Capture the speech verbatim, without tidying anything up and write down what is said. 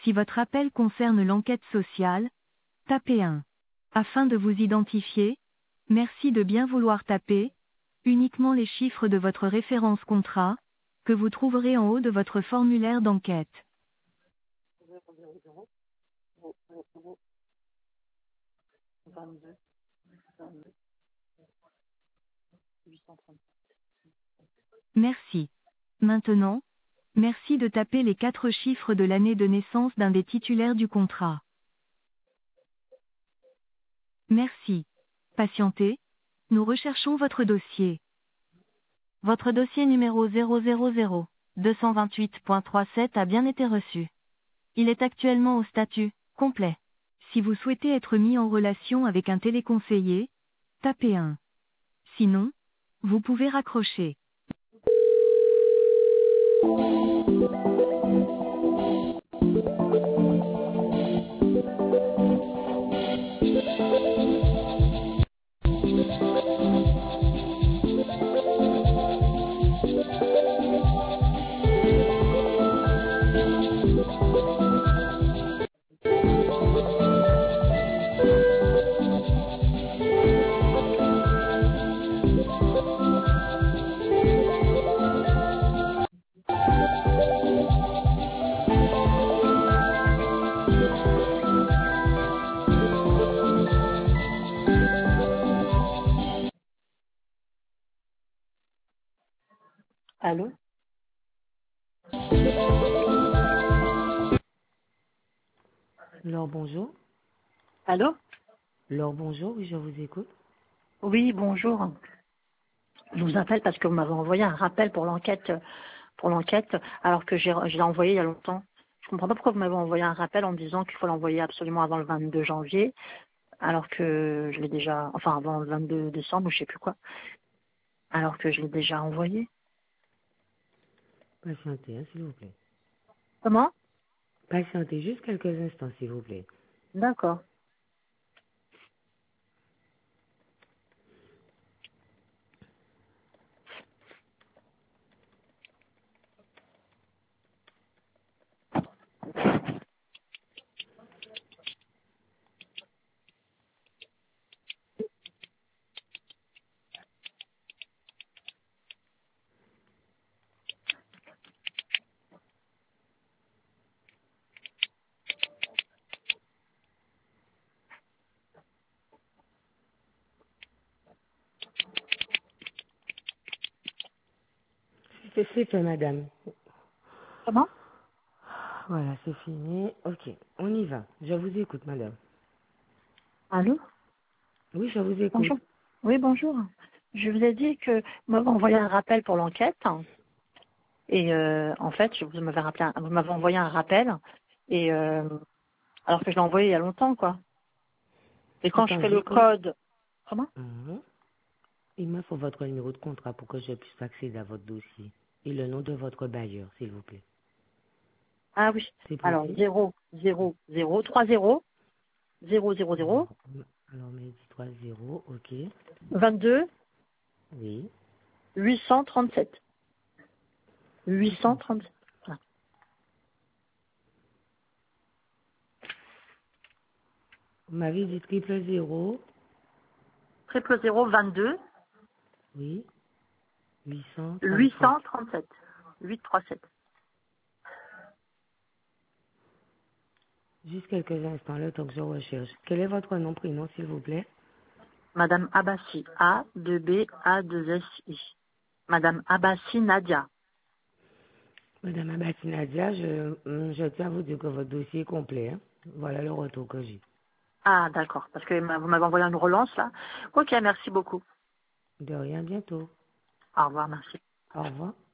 Si votre appel concerne l'enquête sociale, tapez un. Afin de vous identifier, merci de bien vouloir taper uniquement les chiffres de votre référence contrat, que vous trouverez en haut de votre formulaire d'enquête. Merci. Maintenant, merci de taper les quatre chiffres de l'année de naissance d'un des titulaires du contrat. Merci. Patientez, nous recherchons votre dossier. Votre dossier numéro zéro zéro zéro deux cent vingt-huit point trente-sept a bien été reçu. Il est actuellement au statut complet. Si vous souhaitez être mis en relation avec un téléconseiller, tapez un. Sinon, vous pouvez raccrocher. Allô? Laure, bonjour. Allô? Laure, bonjour, oui, je vous écoute. Oui, bonjour. Je vous appelle parce que vous m'avez envoyé un rappel pour l'enquête, pour l'enquête, alors que j'ai, je l'ai envoyé il y a longtemps. Je comprends pas pourquoi vous m'avez envoyé un rappel en me disant qu'il faut l'envoyer absolument avant le vingt-deux janvier, alors que je l'ai déjà, enfin avant le vingt-deux décembre, ou je sais plus quoi, alors que je l'ai déjà envoyé. Patientez, hein, s'il vous plaît. Comment? Patientez juste quelques instants, s'il vous plaît. D'accord. C'est c'est fait, madame. Comment? Voilà, c'est fini. Ok, on y va. Je vous écoute, madame. Allô? Oui, je vous écoute. Bonjour. Oui, bonjour. Je vous ai dit que vous m'avez envoyé un rappel pour l'enquête. Et euh, en fait, je vous m'avez rappelé, un- vous m'avez envoyé un rappel. Et euh, alors que je l'ai envoyé il y a longtemps, quoi. Et quand je Attends, fais le juste un... code, comment? Mhm. Il me faut votre numéro de contrat pour que je puisse accéder à votre dossier. Et le nom de votre bailleur, s'il vous plaît. Ah oui. C'est Alors possible? zéro zéro zéro trois zéro zéro zéro zéro Alors, alors mais dit trois zéro, ok. vingt-deux Oui. huit cent trente-sept. huit cent Attends. trente-sept. Voilà. Vous m'avez dit triple zéro. Triple zéro vingt-deux Oui. huit cent huit trente-sept. cent trente-sept. huit cent trente-sept. Juste quelques instants, le temps que je recherche. Quel est votre nom, prénom, s'il vous plaît? Madame Abbassi. A deux B A deux S I. Madame Abbassi Nadia. Madame Abati Nadia, je, hum, je tiens à vous dire que votre dossier est complet. Hein. Voilà le retour que j'ai. Ah d'accord, parce que vous m'avez envoyé une relance là. Ok, merci beaucoup. De rien, bientôt. Au revoir, merci. Au revoir.